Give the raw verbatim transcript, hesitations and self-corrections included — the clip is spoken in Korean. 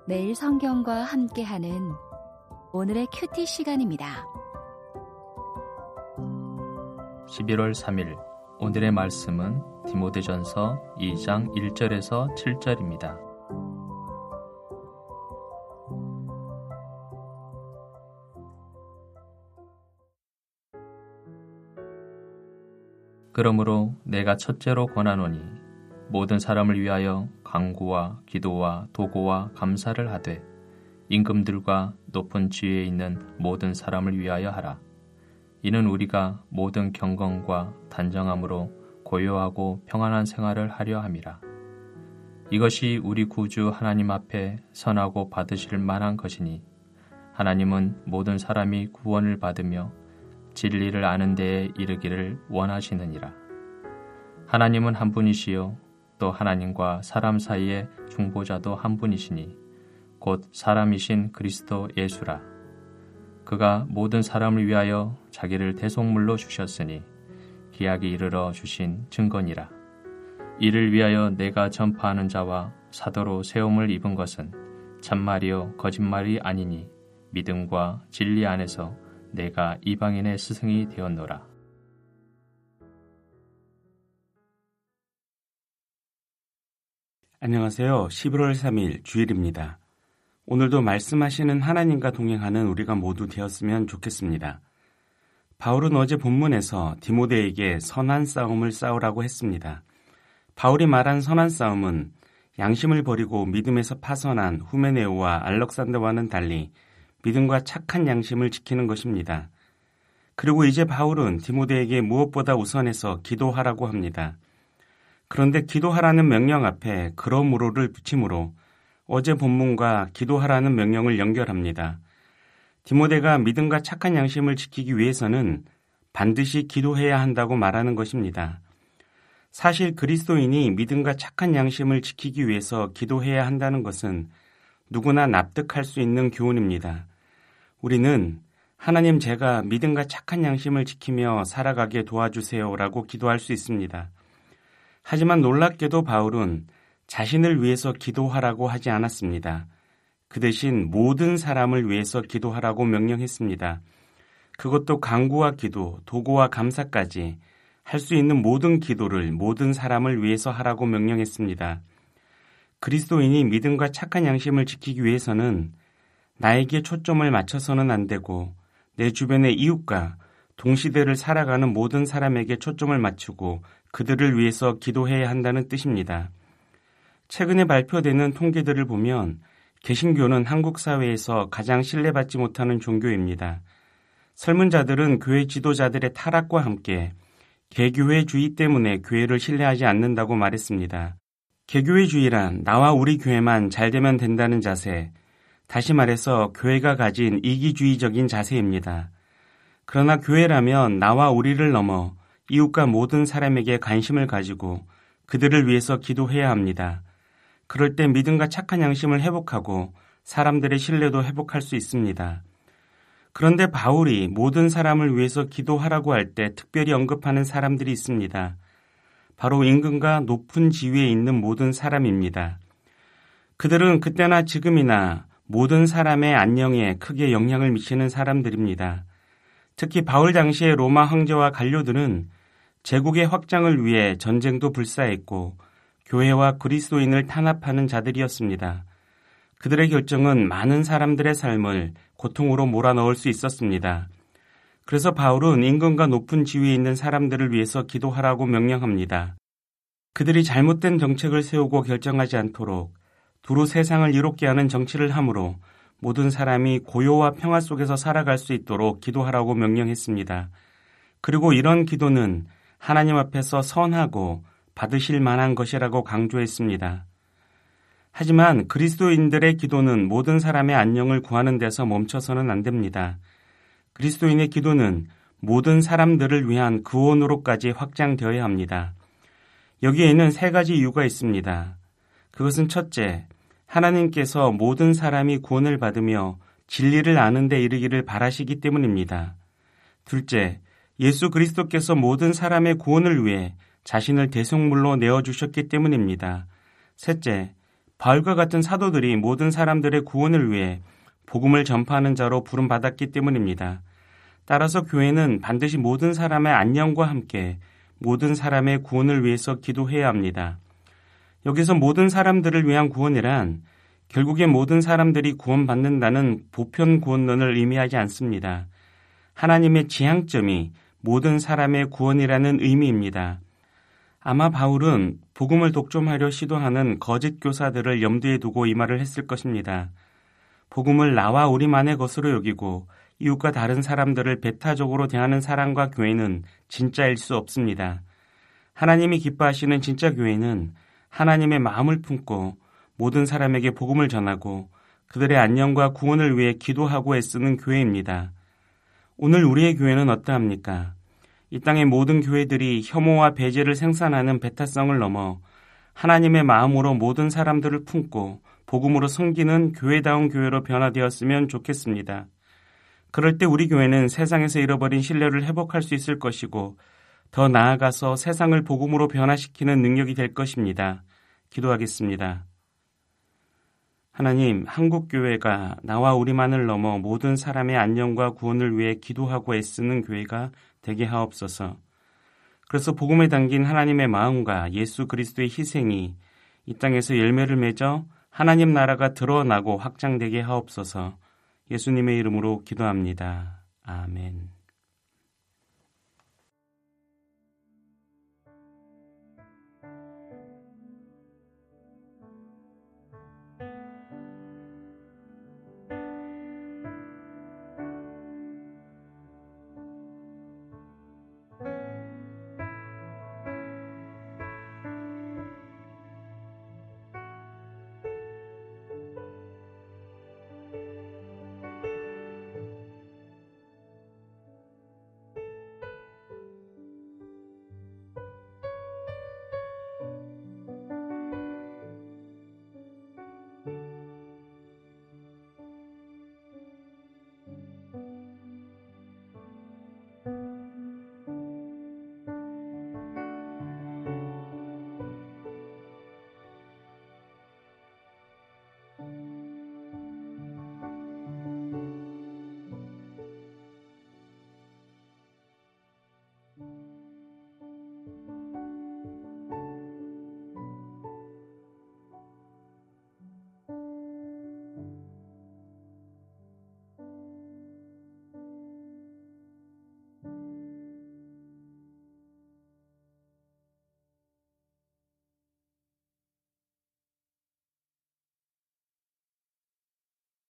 매일 성경과 함께하는 오늘의 큐티 시간입니다. 십일월 삼일 오늘의 말씀은 디모데전서 이 장 일 절에서 칠 절입니다. 그러므로 내가 첫째로 권하노니 모든 사람을 위하여 간구와 기도와 도고와 감사를 하되 임금들과 높은 지위에 있는 모든 사람을 위하여 하라. 이는 우리가 모든 경건과 단정함으로 고요하고 평안한 생활을 하려 함이라. 이것이 우리 구주 하나님 앞에 선하고 받으실 만한 것이니 하나님은 모든 사람이 구원을 받으며 진리를 아는 데에 이르기를 원하시느니라. 하나님은 한 분이시요 또 하나님과 사람 사이의 중보자도 한 분이시니 곧 사람이신 그리스도 예수라. 그가 모든 사람을 위하여 자기를 대속물로 주셨으니 기약이 이르러 주신 증거니라. 이를 위하여 내가 전파하는 자와 사도로 세움을 입은 것은 참말이요 거짓말이 아니니 믿음과 진리 안에서 내가 이방인의 스승이 되었노라. 안녕하세요. 십일월 삼일 주일입니다. 오늘도 말씀하시는 하나님과 동행하는 우리가 모두 되었으면 좋겠습니다. 바울은 어제 본문에서 디모데에게 선한 싸움을 싸우라고 했습니다. 바울이 말한 선한 싸움은 양심을 버리고 믿음에서 파선한 후메네오와 알렉산더와는 달리 믿음과 착한 양심을 지키는 것입니다. 그리고 이제 바울은 디모데에게 무엇보다 우선해서 기도하라고 합니다. 그런데 기도하라는 명령 앞에 그러므로를 붙임으로 어제 본문과 기도하라는 명령을 연결합니다. 디모데가 믿음과 착한 양심을 지키기 위해서는 반드시 기도해야 한다고 말하는 것입니다. 사실 그리스도인이 믿음과 착한 양심을 지키기 위해서 기도해야 한다는 것은 누구나 납득할 수 있는 교훈입니다. 우리는 하나님 제가 믿음과 착한 양심을 지키며 살아가게 도와주세요라고 기도할 수 있습니다. 하지만 놀랍게도 바울은 자신을 위해서 기도하라고 하지 않았습니다. 그 대신 모든 사람을 위해서 기도하라고 명령했습니다. 그것도 간구와 기도, 도고와 감사까지 할 수 있는 모든 기도를 모든 사람을 위해서 하라고 명령했습니다. 그리스도인이 믿음과 착한 양심을 지키기 위해서는 나에게 초점을 맞춰서는 안 되고 내 주변의 이웃과 동시대를 살아가는 모든 사람에게 초점을 맞추고 그들을 위해서 기도해야 한다는 뜻입니다. 최근에 발표되는 통계들을 보면 개신교는 한국 사회에서 가장 신뢰받지 못하는 종교입니다. 설문자들은 교회 지도자들의 타락과 함께 개교회주의 때문에 교회를 신뢰하지 않는다고 말했습니다. 개교회주의란 나와 우리 교회만 잘 되면 된다는 자세, 다시 말해서 교회가 가진 이기주의적인 자세입니다. 그러나 교회라면 나와 우리를 넘어 이웃과 모든 사람에게 관심을 가지고 그들을 위해서 기도해야 합니다. 그럴 때 믿음과 착한 양심을 회복하고 사람들의 신뢰도 회복할 수 있습니다. 그런데 바울이 모든 사람을 위해서 기도하라고 할 때 특별히 언급하는 사람들이 있습니다. 바로 임금과 높은 지위에 있는 모든 사람입니다. 그들은 그때나 지금이나 모든 사람의 안녕에 크게 영향을 미치는 사람들입니다. 특히 바울 당시의 로마 황제와 관료들은 제국의 확장을 위해 전쟁도 불사했고 교회와 그리스도인을 탄압하는 자들이었습니다. 그들의 결정은 많은 사람들의 삶을 고통으로 몰아넣을 수 있었습니다. 그래서 바울은 임금과 높은 지위에 있는 사람들을 위해서 기도하라고 명령합니다. 그들이 잘못된 정책을 세우고 결정하지 않도록 두루 세상을 이롭게 하는 정치를 함으로 모든 사람이 고요와 평화 속에서 살아갈 수 있도록 기도하라고 명령했습니다. 그리고 이런 기도는 하나님 앞에서 선하고 받으실 만한 것이라고 강조했습니다. 하지만 그리스도인들의 기도는 모든 사람의 안녕을 구하는 데서 멈춰서는 안 됩니다. 그리스도인의 기도는 모든 사람들을 위한 구원으로까지 확장되어야 합니다. 여기에는 세 가지 이유가 있습니다. 그것은 첫째, 하나님께서 모든 사람이 구원을 받으며 진리를 아는 데 이르기를 바라시기 때문입니다. 둘째, 예수 그리스도께서 모든 사람의 구원을 위해 자신을 대속물로 내어주셨기 때문입니다. 셋째, 바울과 같은 사도들이 모든 사람들의 구원을 위해 복음을 전파하는 자로 부름받았기 때문입니다. 따라서 교회는 반드시 모든 사람의 안녕과 함께 모든 사람의 구원을 위해서 기도해야 합니다. 여기서 모든 사람들을 위한 구원이란 결국에 모든 사람들이 구원받는다는 보편 구원론을 의미하지 않습니다. 하나님의 지향점이 모든 사람의 구원이라는 의미입니다. 아마 바울은 복음을 독점하려 시도하는 거짓 교사들을 염두에 두고 이 말을 했을 것입니다. 복음을 나와 우리만의 것으로 여기고 이웃과 다른 사람들을 배타적으로 대하는 사랑과 교회는 진짜일 수 없습니다. 하나님이 기뻐하시는 진짜 교회는 하나님의 마음을 품고 모든 사람에게 복음을 전하고 그들의 안녕과 구원을 위해 기도하고 애쓰는 교회입니다. 오늘 우리의 교회는 어떠합니까? 이 땅의 모든 교회들이 혐오와 배제를 생산하는 배타성을 넘어 하나님의 마음으로 모든 사람들을 품고 복음으로 섬기는 교회다운 교회로 변화되었으면 좋겠습니다. 그럴 때 우리 교회는 세상에서 잃어버린 신뢰를 회복할 수 있을 것이고 더 나아가서 세상을 복음으로 변화시키는 능력이 될 것입니다. 기도하겠습니다. 하나님, 한국교회가 나와 우리만을 넘어 모든 사람의 안녕과 구원을 위해 기도하고 애쓰는 교회가 되게 하옵소서. 그래서 복음에 담긴 하나님의 마음과 예수 그리스도의 희생이 이 땅에서 열매를 맺어 하나님 나라가 드러나고 확장되게 하옵소서. 예수님의 이름으로 기도합니다. 아멘.